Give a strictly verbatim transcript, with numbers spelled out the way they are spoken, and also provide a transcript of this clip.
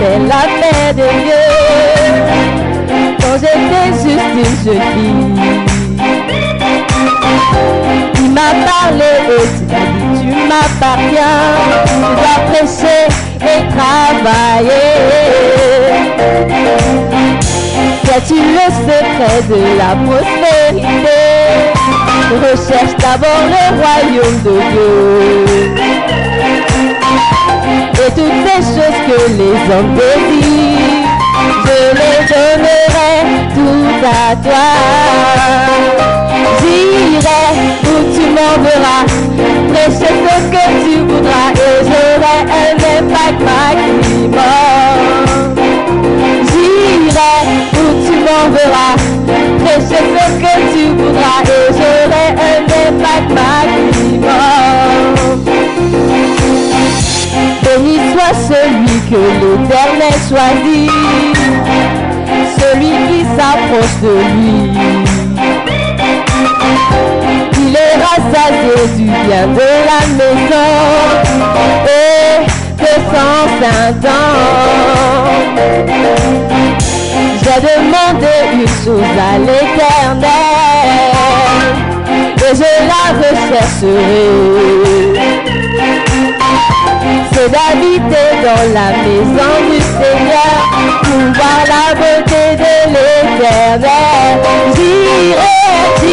fait la paix de Dieu quand j'étais juste une jeune fille. Il m'a parlé et tu m'as dit tu m'appartiens, tu dois prêcher et travailler. Sais-tu le secret de la prospérité? Recherche d'abord le royaume de Dieu. Et toutes ces choses que les hommes désirent, je les donnerai tout à toi. J'irai où tu m'enverras, prêcher ce que tu voudras et j'aurai un impact maximum. J'irai où tu m'enverras, prêcher ce que tu voudras et j'aurai un impact maximum. Béni soit celui que l'Éternel choisit, celui qui s'approche de lui. Il est rassasié du bien de la maison et de son Saint-Temps. J'ai demandé une chose à l'Éternel et je la rechercherai. C'est d'habiter dans la maison du Seigneur pour voir la beauté de l'Éternel. J'irai,